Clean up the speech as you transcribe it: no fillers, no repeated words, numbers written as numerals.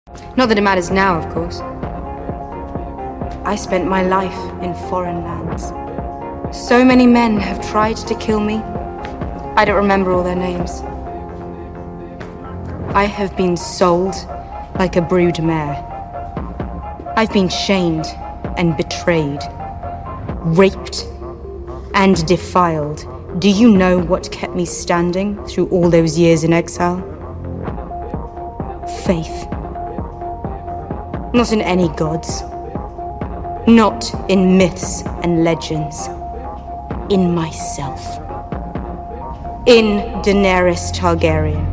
Not that it matters now, of course. I spent my life in foreign lands. So many men have tried to kill me. I don't remember all their names. I have been sold like a brood mare. I've been shamed and betrayed, raped and defiled. Do you know what kept me standing through all those years in exile? Faith. Not in any gods. Not in myths and legends. In myself. In Daenerys Targaryen.